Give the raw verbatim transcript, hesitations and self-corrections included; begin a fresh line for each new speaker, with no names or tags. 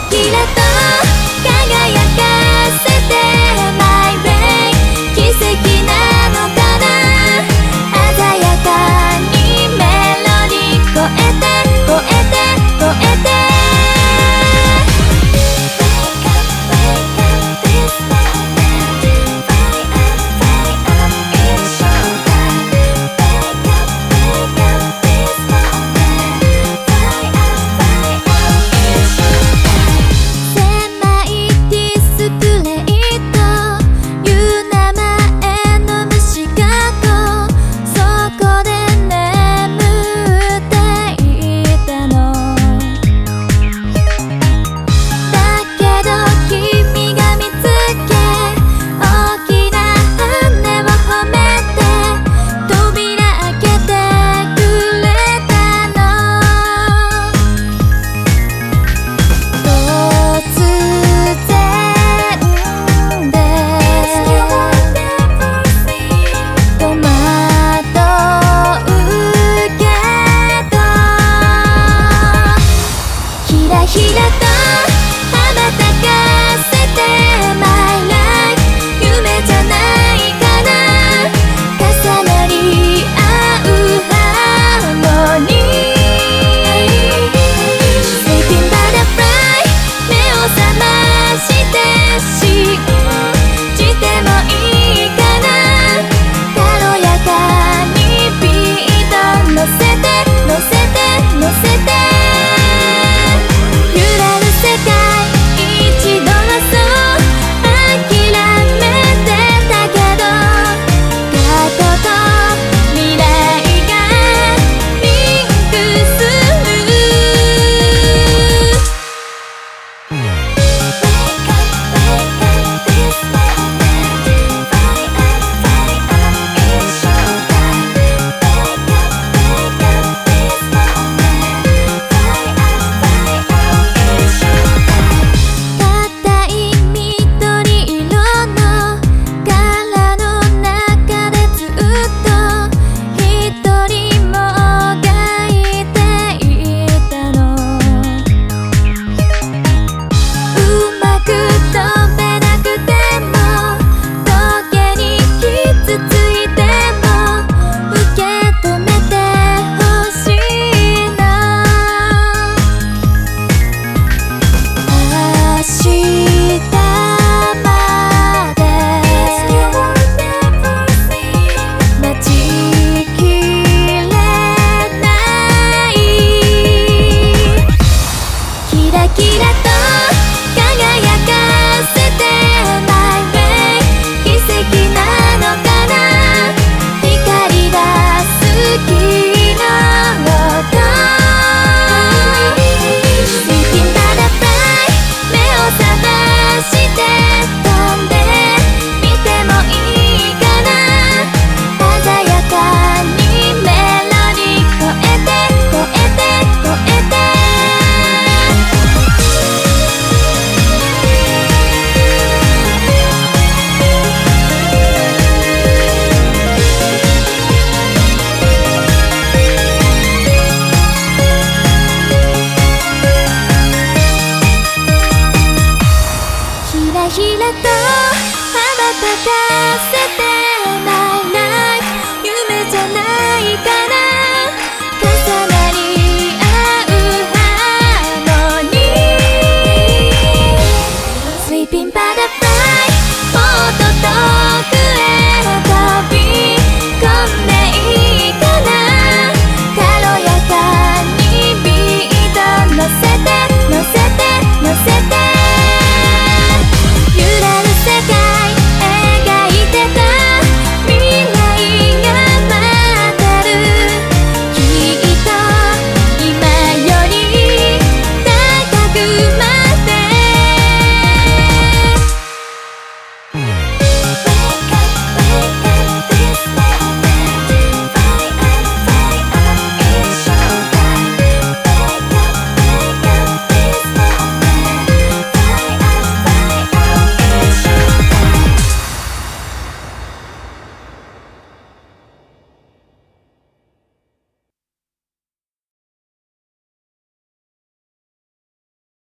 キラと輝かせて My way 奇跡なのかな鮮やかにメロディー超えて超えて超えてひらと羽ばたかせて My life 夢じゃないかな重なり合うハーモニー Sleeping butterfly 目を覚まして信じてもいいかな軽やかにビート乗せて乗せて乗せてキラと輝かせて My way 奇跡なのかな光が好きな音 Sleeping butterfly 目を覚まして飛んでみてもいいかな鮮やかにメロディー超えて超えて超えてひらひらと羽ばたかせて